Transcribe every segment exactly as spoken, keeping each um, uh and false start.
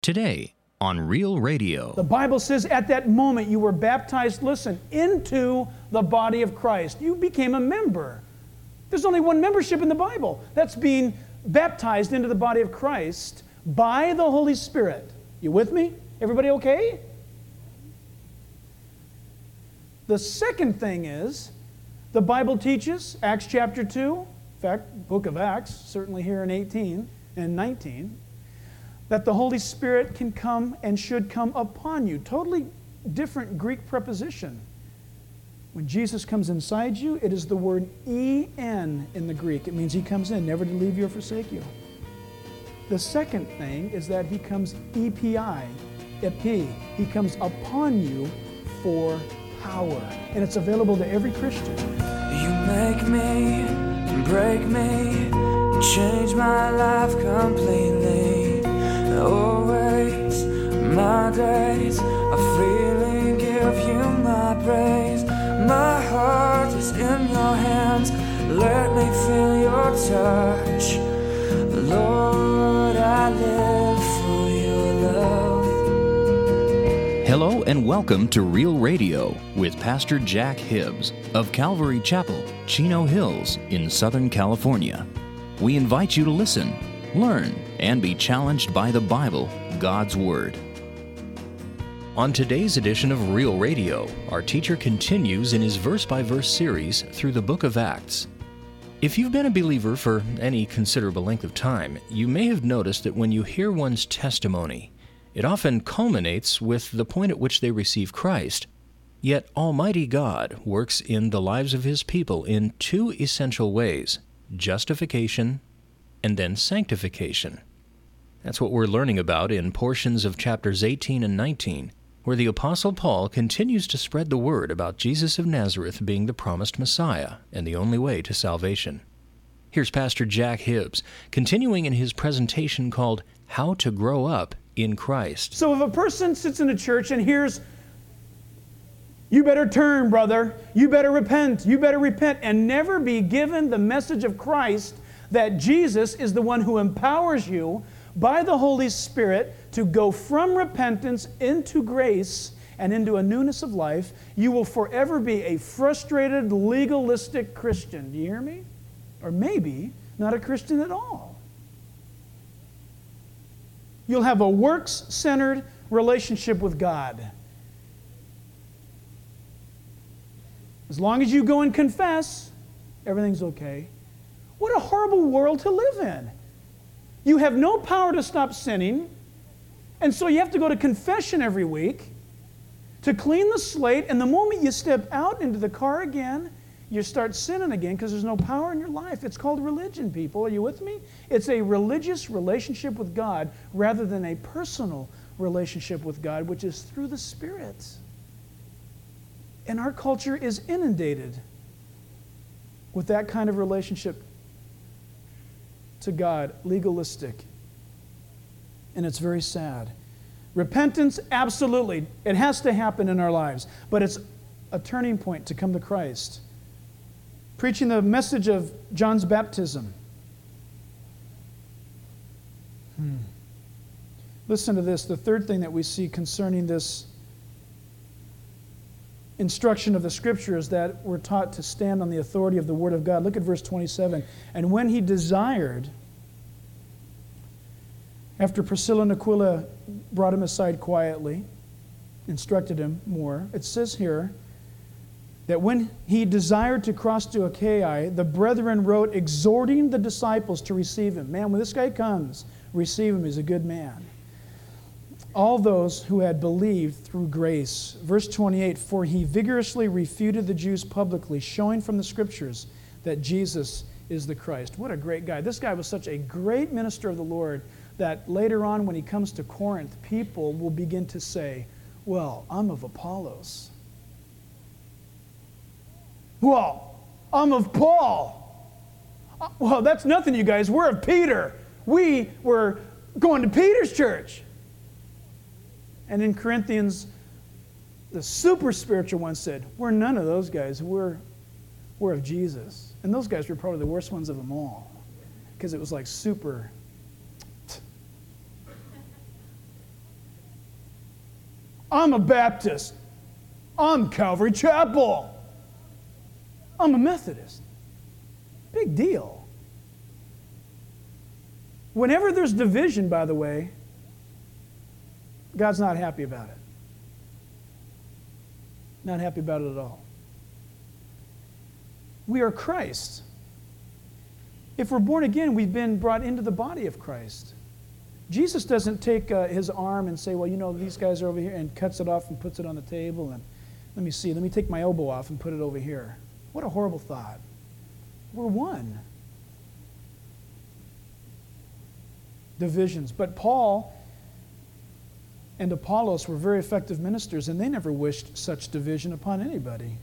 Today on Real Radio. The Bible says at that moment you were baptized, listen, into the body of Christ. You became a member. There's only one membership in the Bible. That's being baptized into the body of Christ by the Holy Spirit. You with me? Everybody okay? The second thing is, the Bible teaches, Acts chapter two, in fact, book of Acts, certainly here in eighteen and nineteen, that the Holy Spirit can come and should come upon you. Totally different Greek preposition. When Jesus comes inside you, it is the word en in the Greek. It means He comes in, never to leave you or forsake you. The second thing is that He comes epi, epi. He comes upon you for power. And it's available to every Christian. You make me, break me, change my life completely. Always, my days, I freely give you my praise. My heart is in your hands, let me feel your touch. Lord, I live for your love. Hello and welcome to Real Radio with Pastor Jack Hibbs of Calvary Chapel, Chino Hills in Southern California. We invite you to listen, learn, and be challenged by the Bible, God's Word. On today's edition of Real Radio, our teacher continues in his verse-by-verse series through the book of Acts. If you've been a believer for any considerable length of time, you may have noticed that when you hear one's testimony, it often culminates with the point at which they receive Christ. Yet Almighty God works in the lives of His people in two essential ways: justification and then sanctification. That's what we're learning about in portions of chapters eighteen and nineteen, where the Apostle Paul continues to spread the word about Jesus of Nazareth being the promised Messiah and the only way to salvation. Here's Pastor Jack Hibbs, continuing in his presentation called How to Grow Up in Christ. So if a person sits in a church and hears, "You better turn, brother, you better repent, you better repent," and never be given the message of Christ, that Jesus is the one who empowers you by the Holy Spirit to go from repentance into grace and into a newness of life, you will forever be a frustrated, legalistic Christian. Do you hear me? Or maybe not a Christian at all. You'll have a works-centered relationship with God. As long as you go and confess, everything's okay. What a horrible world to live in. You have no power to stop sinning, and so you have to go to confession every week to clean the slate, and the moment you step out into the car again, you start sinning again because there's no power in your life. It's called religion, people. Are you with me? It's a religious relationship with God rather than a personal relationship with God, which is through the Spirit. And our culture is inundated with that kind of relationship to God, legalistic. And it's very sad. Repentance, absolutely. It has to happen in our lives. But it's a turning point to come to Christ. Preaching the message of John's baptism. Hmm. Listen to this. The third thing that we see concerning this instruction of the Scripture is that we're taught to stand on the authority of the Word of God. Look at verse twenty-seven. And when he desired, after Priscilla and Aquila brought him aside quietly, instructed him more, it says here that when he desired to cross to Achaia, the brethren wrote exhorting the disciples to receive him. Man, when this guy comes, receive him. He's a good man. All those who had believed through grace. Verse twenty-eight, for he vigorously refuted the Jews publicly, showing from the Scriptures that Jesus is the Christ. What a great guy. This guy was such a great minister of the Lord that later on when he comes to Corinth, people will begin to say, well, I'm of Apollos. Well, I'm of Paul. Well, that's nothing, you guys. We're of Peter. We were going to Peter's church. And in Corinthians, the super spiritual one said, we're none of those guys. We're, we're of Jesus. And those guys were probably the worst ones of them all because it was like super I'm a Baptist. I'm Calvary Chapel. I'm a Methodist. Big deal. Whenever there's division, by the way, God's not happy about it. Not happy about it at all. We are Christ. If we're born again, we've been brought into the body of Christ. Jesus doesn't take uh, his arm and say, well, you know, these guys are over here, and cuts it off and puts it on the table, and let me see, let me take my elbow off and put it over here. What a horrible thought. We're one. Divisions. But Paul and Apollos were very effective ministers, and they never wished such division upon anybody.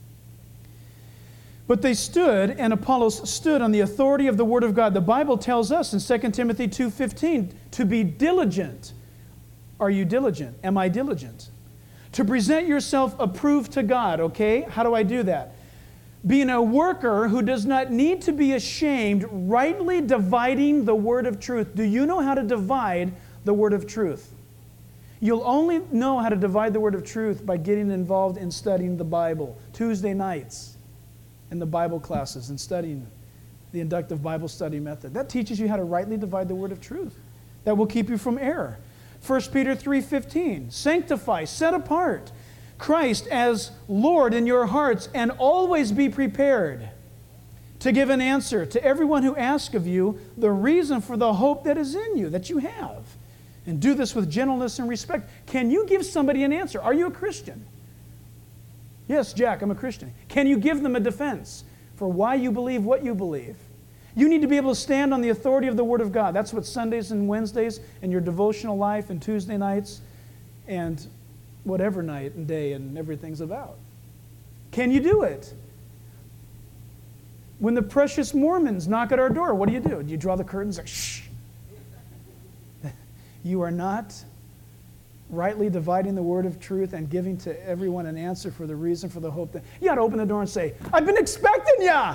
But they stood, and Apollos stood on the authority of the Word of God. The Bible tells us in Second Timothy two fifteen to be diligent. Are you diligent? Am I diligent? To present yourself approved to God, okay? How do I do that? Being a worker who does not need to be ashamed, rightly dividing the word of truth. Do you know how to divide the word of truth? You'll only know how to divide the word of truth by getting involved in studying the Bible. Tuesday nights in the Bible classes and studying the inductive Bible study method. That teaches you how to rightly divide the word of truth. That will keep you from error. First Peter three fifteen, sanctify, set apart Christ as Lord in your hearts, and always be prepared to give an answer to everyone who asks of you the reason for the hope that is in you, that you have. And do this with gentleness and respect. Can you give somebody an answer? Are you a Christian? Yes, Jack, I'm a Christian. Can you give them a defense for why you believe what you believe? You need to be able to stand on the authority of the Word of God. That's what Sundays and Wednesdays and your devotional life and Tuesday nights and whatever night and day and everything's about. Can you do it? When the precious Mormons knock at our door, what do you do? Do you draw the curtains like, shh? You are not rightly dividing the word of truth and giving to everyone an answer for the reason for the hope. That you got to open the door and say, I've been expecting ya.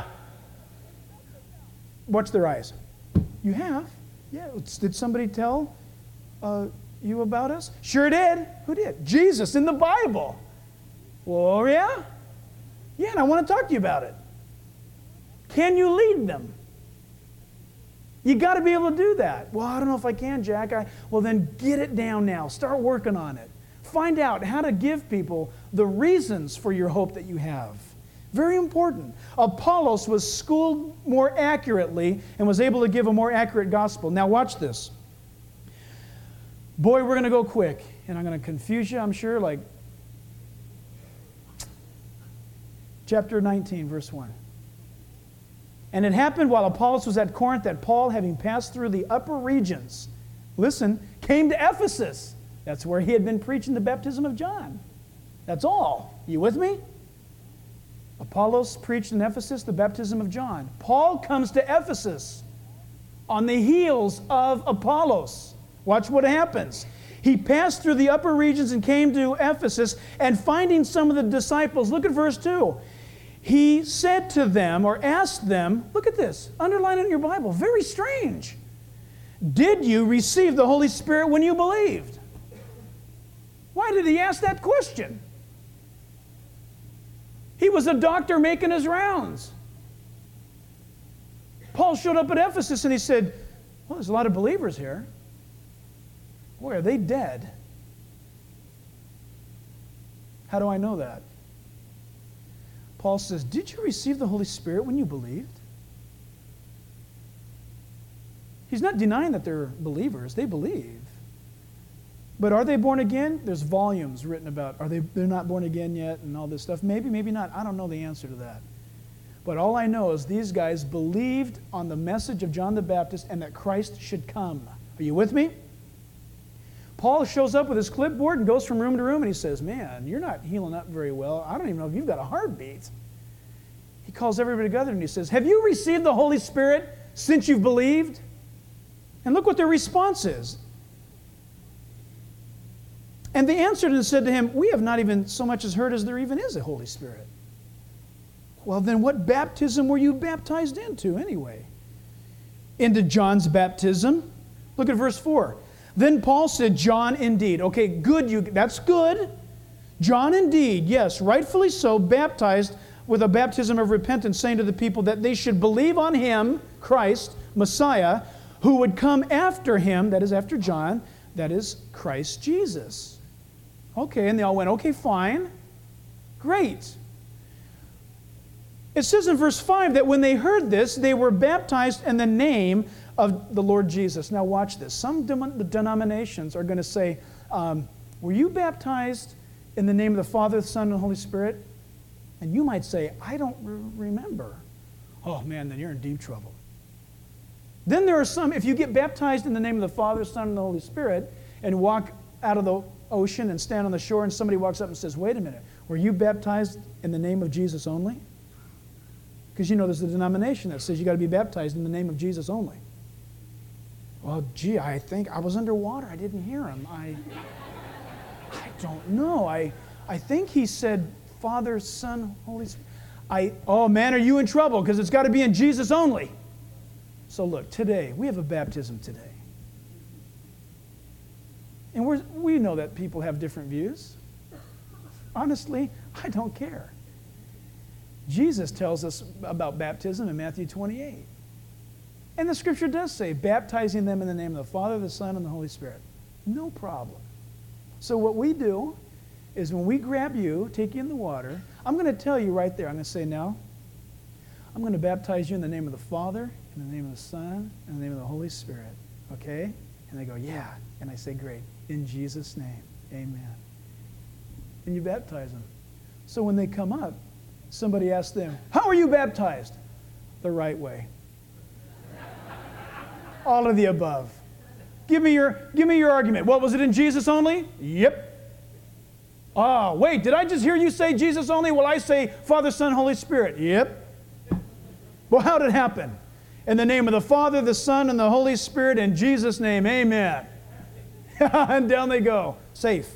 Watch their eyes. You have? Yeah. Did somebody tell uh, you about us? Sure did. Who did? Jesus in the Bible. Oh, yeah? Yeah, and I want to talk to you about it. Can you lead them? You got to be able to do that. Well, I don't know if I can, Jack. I, well, then get it down now. Start working on it. Find out how to give people the reasons for your hope that you have. Very important. Apollos was schooled more accurately and was able to give a more accurate gospel. Now watch this. Boy, we're going to go quick, and I'm going to confuse you, I'm sure, like chapter nineteen, verse one. And it happened while Apollos was at Corinth that Paul, having passed through the upper regions, listen, came to Ephesus. That's where he had been preaching the baptism of John. That's all. You with me? Apollos preached in Ephesus the baptism of John. Paul comes to Ephesus on the heels of Apollos. Watch what happens. He passed through the upper regions and came to Ephesus, and finding some of the disciples, look at verse two. He said to them, or asked them, look at this, underline it in your Bible, very strange. Did you receive the Holy Spirit when you believed? Why did he ask that question? He was a doctor making his rounds. Paul showed up at Ephesus and he said, well, there's a lot of believers here. Boy, are they dead? How do I know that? Paul says, did you receive the Holy Spirit when you believed? He's not denying that they're believers. They believe. But are they born again? There's volumes written about, are they they're not born again yet and all this stuff? Maybe, maybe not. I don't know the answer to that. But all I know is these guys believed on the message of John the Baptist and that Christ should come. Are you with me? Paul shows up with his clipboard and goes from room to room and he says, man, you're not healing up very well. I don't even know if you've got a heartbeat. He calls everybody together and he says, have you received the Holy Spirit since you've believed? And look what their response is. And they answered and said to him, we have not even so much as heard as there even is a Holy Spirit. Well, then what baptism were you baptized into anyway? Into John's baptism. Look at verse four. Then Paul said, John indeed. Okay, good, you, that's good. John indeed, yes, rightfully so, baptized with a baptism of repentance, saying to the people that they should believe on him, Christ, Messiah, who would come after him, that is after John, that is Christ Jesus. Okay, and they all went, okay, fine. Great. It says in verse five that when they heard this, they were baptized in the name of the Lord Jesus. Now watch this. Some denominations are going to say, um, were you baptized in the name of the Father, the Son, and the Holy Spirit? And you might say, I don't re- remember. Oh man, then you're in deep trouble. Then there are some, if you get baptized in the name of the Father, Son, and the Holy Spirit, and walk out of the ocean and stand on the shore, and somebody walks up and says, wait a minute, were you baptized in the name of Jesus only? Because you know there's a denomination that says you got to be baptized in the name of Jesus only. Well, gee, I think I was underwater. I didn't hear him. I, I don't know. I, I think he said Father, Son, Holy Spirit. I, oh man, are you in trouble? Because it's got to be in Jesus only. So look, today, we have a baptism today. And we're, we know that people have different views. Honestly, I don't care. Jesus tells us about baptism in Matthew twenty-eight. And the scripture does say, baptizing them in the name of the Father, the Son, and the Holy Spirit. No problem. So what we do is when we grab you, take you in the water, I'm going to tell you right there, I'm going to say, now, I'm going to baptize you in the name of the Father, in the name of the Son, and in the name of the Holy Spirit. Okay? And they go, yeah. And I say, great. In Jesus' name, amen. And you baptize them. So when they come up, somebody asks them, how are you baptized? The right way. All of the above. Give me your, give me your argument. What, was it in Jesus only? Yep. Ah, wait, did I just hear you say Jesus only? Well, I say Father, Son, Holy Spirit. Yep. Well, how did it happen? In the name of the Father, the Son, and the Holy Spirit, in Jesus' name, amen. And down they go. Safe.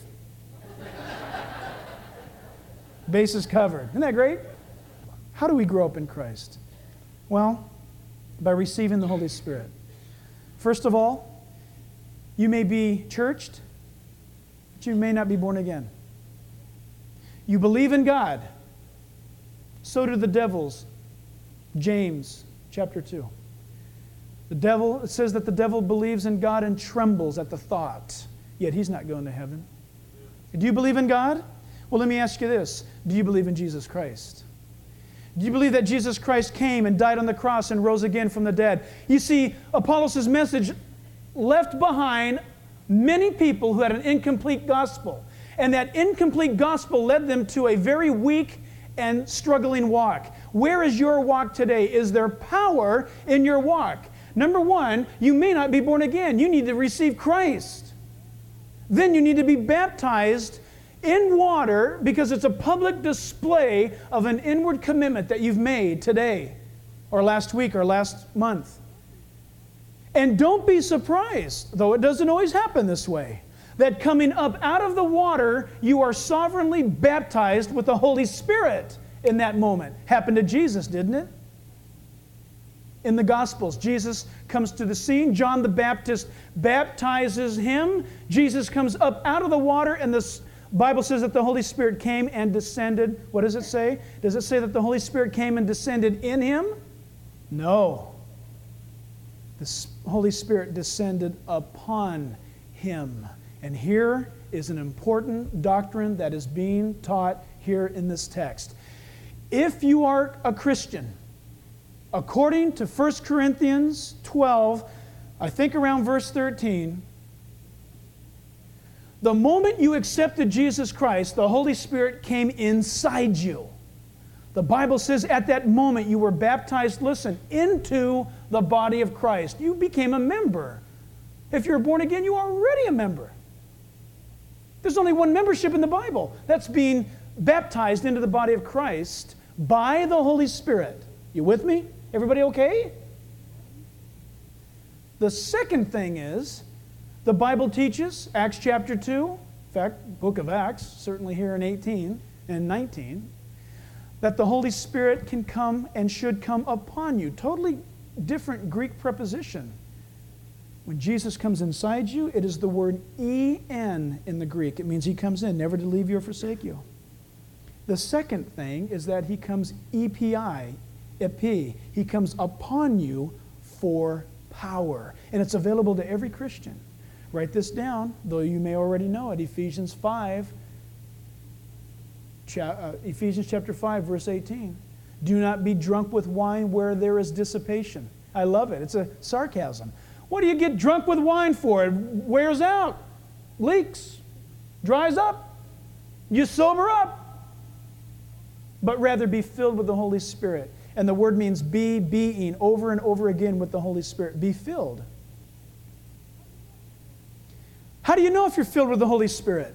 Base is covered. Isn't that great? How do we grow up in Christ? Well, by receiving the Holy Spirit. First of all, you may be churched, but you may not be born again. You believe in God. So do the devils. James chapter two. The devil, it says that the devil believes in God and trembles at the thought, yet he's not going to heaven. Do you believe in God? Well, let me ask you this. Do you believe in Jesus Christ? Do you believe that Jesus Christ came and died on the cross and rose again from the dead? You see, Apollos' message left behind many people who had an incomplete gospel. And that incomplete gospel led them to a very weak and struggling walk. Where is your walk today? Is there power in your walk? Number one, you may not be born again. You need to receive Christ. Then you need to be baptized in water, because it's a public display of an inward commitment that you've made today or last week or last month. And don't be surprised, though it doesn't always happen this way, that coming up out of the water, you are sovereignly baptized with the Holy Spirit in that moment. Happened to Jesus, didn't it? In the Gospels, Jesus comes to the scene. John the Baptist baptizes him. Jesus comes up out of the water, and the Bible says that the Holy Spirit came and descended. What does it say? Does it say that the Holy Spirit came and descended in him? No. The Holy Spirit descended upon him. And here is an important doctrine that is being taught here in this text. If you are a Christian, according to First Corinthians twelve, I think around verse thirteen, the moment you accepted Jesus Christ, the Holy Spirit came inside you. The Bible says at that moment you were baptized, listen, into the body of Christ. You became a member. If you're born again, you are already a member. There's only one membership in the Bible. That's being baptized into the body of Christ by the Holy Spirit. You with me? Everybody okay? The second thing is, the Bible teaches, Acts chapter two, in fact, book of Acts, certainly here in eighteen and nineteen, that the Holy Spirit can come and should come upon you. Totally different Greek preposition. When Jesus comes inside you, it is the word E N in the Greek. It means he comes in, never to leave you or forsake you. The second thing is that he comes E P I, epi. He comes upon you for power. And it's available to every Christian. Write this down, though you may already know it. Ephesians five, cha- uh, Ephesians chapter five, verse eighteen. Do not be drunk with wine where there is dissipation. I love it. It's a sarcasm. What do you get drunk with wine for? It wears out, leaks, dries up. You sober up. But rather be filled with the Holy Spirit. And the word means be, being, over and over again with the Holy Spirit. Be filled. How do you know if you're filled with the Holy Spirit?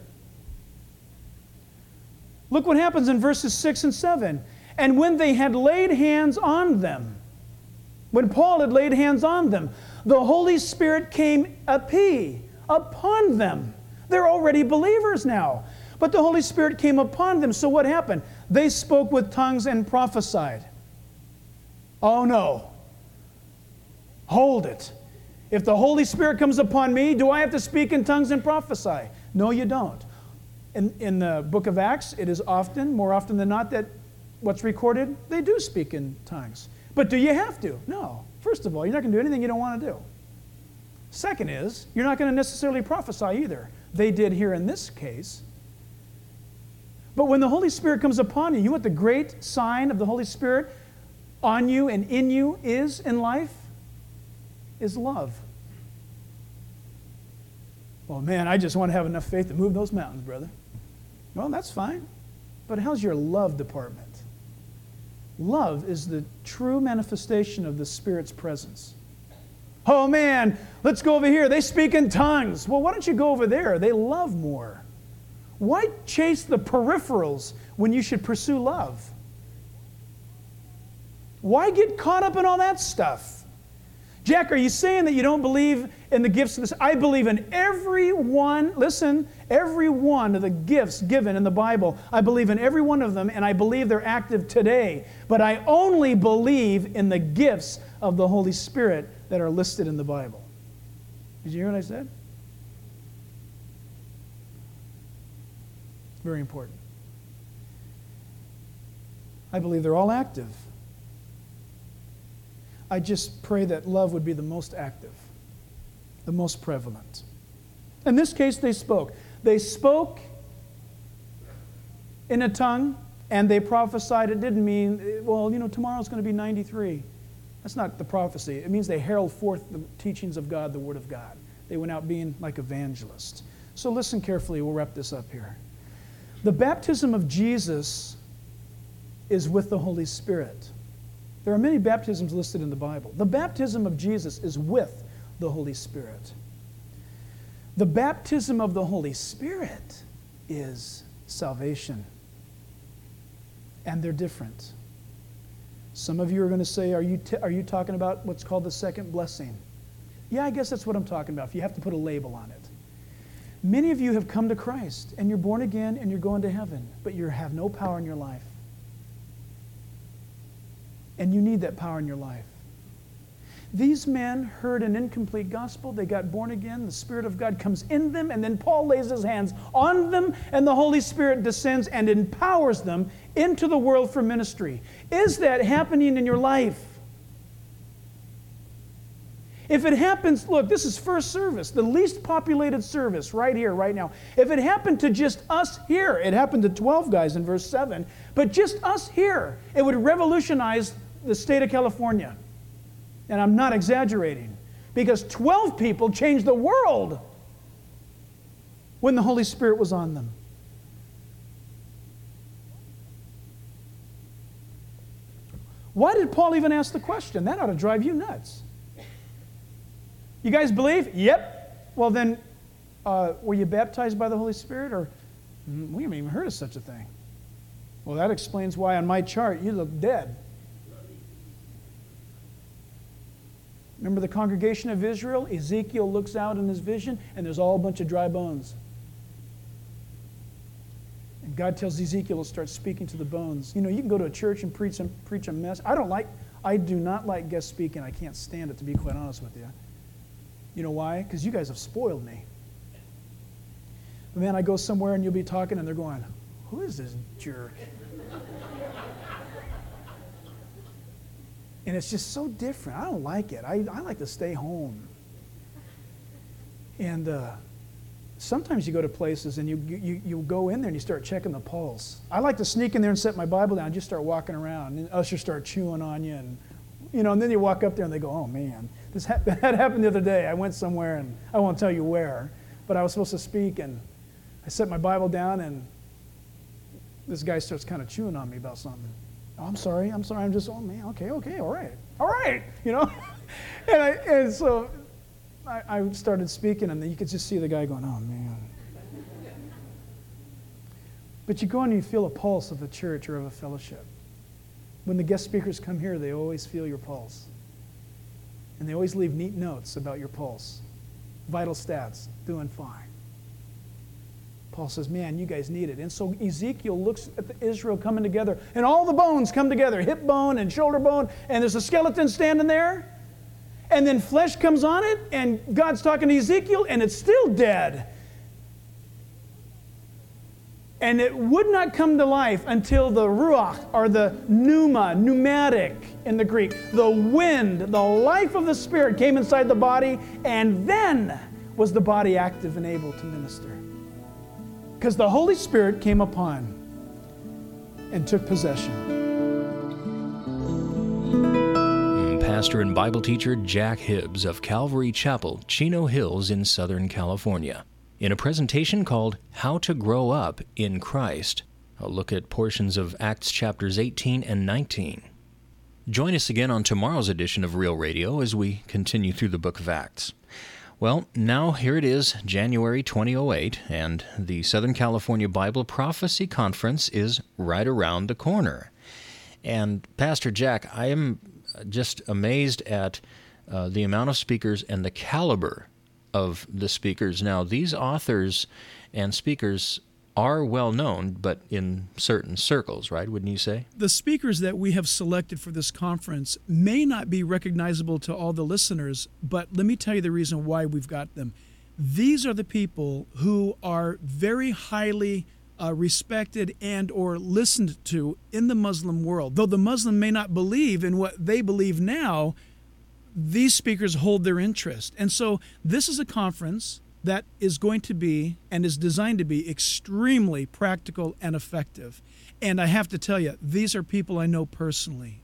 Look what happens in verses six and seven. And when they had laid hands on them, when Paul had laid hands on them, the Holy Spirit came epi, upon them. They're already believers now. But the Holy Spirit came upon them. So what happened? They spoke with tongues and prophesied. Oh no. Hold it. If the Holy Spirit comes upon me, do I have to speak in tongues and prophesy? No, you don't. In, in the book of Acts, it is often, more often than not, that what's recorded, they do speak in tongues. But do you have to? No. First of all, you're not going to do anything you don't want to do. Second is, you're not going to necessarily prophesy either. They did here in this case. But when the Holy Spirit comes upon you, you know what the great sign of the Holy Spirit on you and in you is in life? Is love. Well, man, I just want to have enough faith to move those mountains, brother. Well, that's fine. But how's your love department? Love is the true manifestation of the Spirit's presence. Oh, man, let's go over here. They speak in tongues. Well, why don't you go over there? They love more. Why chase the peripherals when you should pursue love? Why get caught up in all that stuff? Jack, are you saying that you don't believe in the gifts of this? I believe in every one, listen, every one of the gifts given in the Bible. I believe in every one of them, and I believe they're active today. But I only believe in the gifts of the Holy Spirit that are listed in the Bible. Did you hear what I said? It's very important. I believe they're all active. I just pray that love would be the most active, the most prevalent. In this case, they spoke. They spoke in a tongue, and they prophesied. It didn't mean, well, you know, tomorrow's going to be ninety-three. That's not the prophecy. It means they herald forth the teachings of God, the Word of God. They went out being like evangelists. So listen carefully. We'll wrap this up here. The baptism of Jesus is with the Holy Spirit. There are many baptisms listed in the Bible. The baptism of Jesus is with the Holy Spirit. The baptism of the Holy Spirit is salvation. And they're different. Some of you are going to say, are you, t- are you talking about what's called the second blessing? Yeah, I guess that's what I'm talking about, if you have to put a label on it. Many of you have come to Christ, and you're born again, and you're going to heaven, but you have no power in your life. And you need that power in your life. These men heard an incomplete gospel. They got born again. The Spirit of God comes in them, and then Paul lays his hands on them, and the Holy Spirit descends and empowers them into the world for ministry. Is that happening in your life? If it happens, look, this is first service, the least populated service right here, right now. If it happened to just us here, it happened to twelve guys in verse seven, but just us here, it would revolutionize the state of California. And I'm not exaggerating, because twelve people changed the world when the Holy Spirit was on them. Why did Paul even ask the question? That ought to drive you nuts. You guys believe? Yep. Well then, uh, were you baptized by the Holy Spirit? Or mm, we haven't even heard of such a thing. Well, that explains why on my chart you look dead. Remember the congregation of Israel? Ezekiel looks out in his vision, and there's all a bunch of dry bones. And God tells Ezekiel to start speaking to the bones. You know, you can go to a church and preach a, preach a mess. I don't like, I do not like guest speaking. I can't stand it, to be quite honest with you. You know why? Because you guys have spoiled me. But man, I go somewhere and you'll be talking and they're going, who is this jerk? And it's just so different. I don't like it. I, I like to stay home. And uh, sometimes you go to places and you, you you go in there and you start checking the pulse. I like to sneak in there and set my Bible down and just start walking around. And ushers start chewing on you. And, you know, and then you walk up there and they go, oh, man. This ha- that happened the other day. I went somewhere and I won't tell you where, but I was supposed to speak and I set my Bible down and this guy starts kind of chewing on me about something. Oh, I'm sorry, I'm sorry, I'm just, oh man, okay, okay, all right, all right, you know? and, I, and so I, I started speaking and then you could just see the guy going, oh man. But you go and you feel a pulse of a church or of a fellowship. When the guest speakers come here, they always feel your pulse. And they always leave neat notes about your pulse. Vital stats, doing fine. Paul says, man, you guys need it. And so Ezekiel looks at the Israel coming together, and all the bones come together, hip bone and shoulder bone, and there's a skeleton standing there. And then flesh comes on it, and God's talking to Ezekiel, and it's still dead. And it would not come to life until the ruach, or the pneuma, pneumatic in the Greek, the wind, the life of the Spirit came inside the body, and then was the body active and able to minister. Because the Holy Spirit came upon and took possession. Pastor and Bible teacher Jack Hibbs of Calvary Chapel, Chino Hills in Southern California, in a presentation called How to Grow Up in Christ. I'll look at portions of Acts chapters eighteen and nineteen. Join us again on tomorrow's edition of Real Radio as we continue through the book of Acts. Well, now here it is, January twenty oh eight, and the Southern California Bible Prophecy Conference is right around the corner. And Pastor Jack, I am just amazed at uh, the amount of speakers and the caliber of the speakers. Now, these authors and speakers are well known, but in certain circles, right, wouldn't you say? The speakers that we have selected for this conference may not be recognizable to all the listeners, but let me tell you the reason why we've got them. These are the people who are very highly uh, respected and or listened to in the Muslim world. Though the Muslim may not believe in what they believe now, these speakers hold their interest. And so this is a conference that is going to be and is designed to be extremely practical and effective. And I have to tell you, these are people I know personally.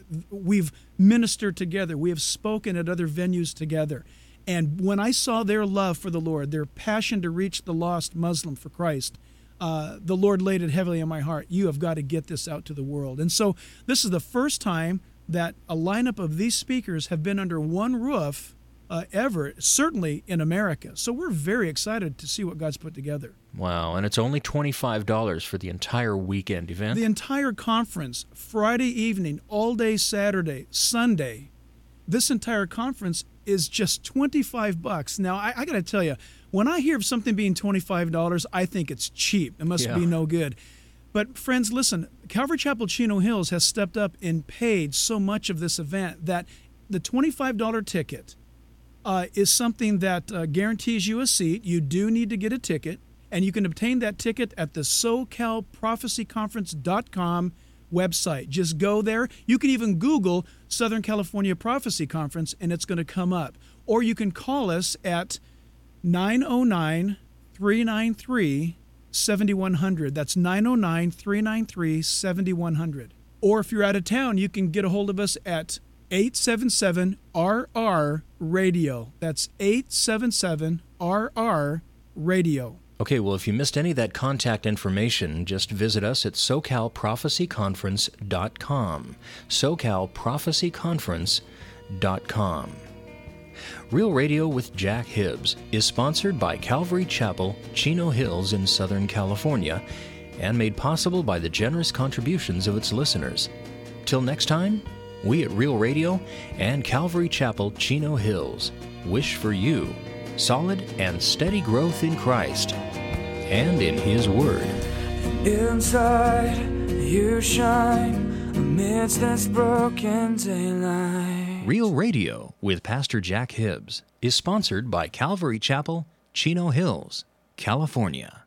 We've ministered together. We have spoken at other venues together. And when I saw their love for the Lord, their passion to reach the lost Muslim for Christ, uh, the Lord laid it heavily on my heart. You have got to get this out to the world. And so this is the first time that a lineup of these speakers have been under one roof Uh, ever, certainly in America. So we're very excited to see what God's put together. Wow, and it's only twenty-five dollars for the entire weekend event? The entire conference, Friday evening, all day Saturday, Sunday. This entire conference is just twenty-five bucks. Now, I, I got to tell you, when I hear of something being twenty-five dollars, I think it's cheap. It must yeah. be no good. But friends, listen, Calvary Chapel Chino Hills has stepped up and paid so much of this event that the twenty-five dollars ticket Uh, is something that uh, guarantees you a seat. You do need to get a ticket, and you can obtain that ticket at the so cal prophecy conference dot com website. Just go there. You can even Google Southern California Prophecy Conference, and it's going to come up. Or you can call us at nine oh nine, three nine three, seven one zero zero. That's nine oh nine, three nine three, seven one zero zero. Or if you're out of town, you can get a hold of us at eight seven seven R R radio. That's eight seven seven R R radio. Okay, well, if you missed any of that contact information, just visit us at so cal prophecy conference dot com. so cal prophecy conference dot com. Real Radio with Jack Hibbs is sponsored by Calvary Chapel, Chino Hills in Southern California, and made possible by the generous contributions of its listeners. Till next time, we at Real Radio and Calvary Chapel, Chino Hills wish for you solid and steady growth in Christ and in His Word. Inside you shine amidst this broken daylight. Real Radio with Pastor Jack Hibbs is sponsored by Calvary Chapel, Chino Hills, California.